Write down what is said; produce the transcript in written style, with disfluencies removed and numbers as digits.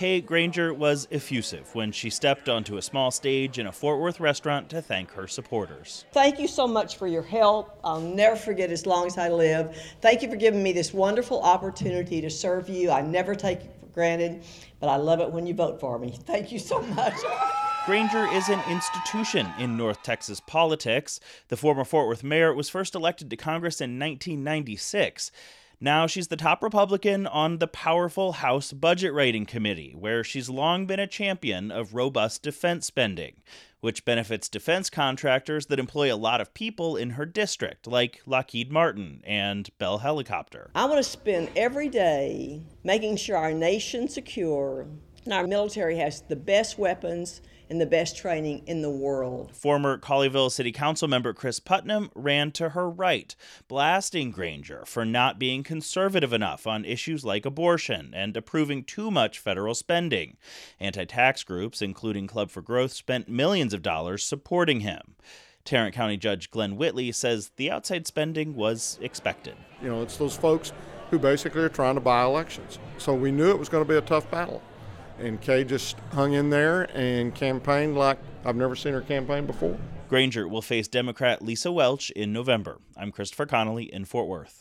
Kay Granger was effusive when she stepped onto a small stage in a Fort Worth restaurant to thank her supporters. Thank you so much for your help. I'll never forget as long as I live. Thank you for giving me this wonderful opportunity to serve you. I never take it for granted, but I love it when you vote for me. Thank you so much. Granger is an institution in North Texas politics. The former Fort Worth mayor was first elected to Congress in 1996. Now she's the top Republican on the powerful House Budget Writing Committee, where she's long been a champion of robust defense spending, which benefits defense contractors that employ a lot of people in her district, like Lockheed Martin and Bell Helicopter. I want to spend every day making sure our nation's secure and our military has the best weapons and the best training in the world. Former Colleyville City Council member Chris Putnam ran to her right, blasting Granger for not being conservative enough on issues like abortion and approving too much federal spending. Anti-tax groups, including Club for Growth, spent millions of dollars supporting him. Tarrant County Judge Glenn Whitley says the outside spending was expected. It's those folks who basically are trying to buy elections. So we knew it was going to be a tough battle. And Kay just hung in there and campaigned like I've never seen her campaign before. Granger will face Democrat Lisa Welch in November. I'm Christopher Connolly in Fort Worth.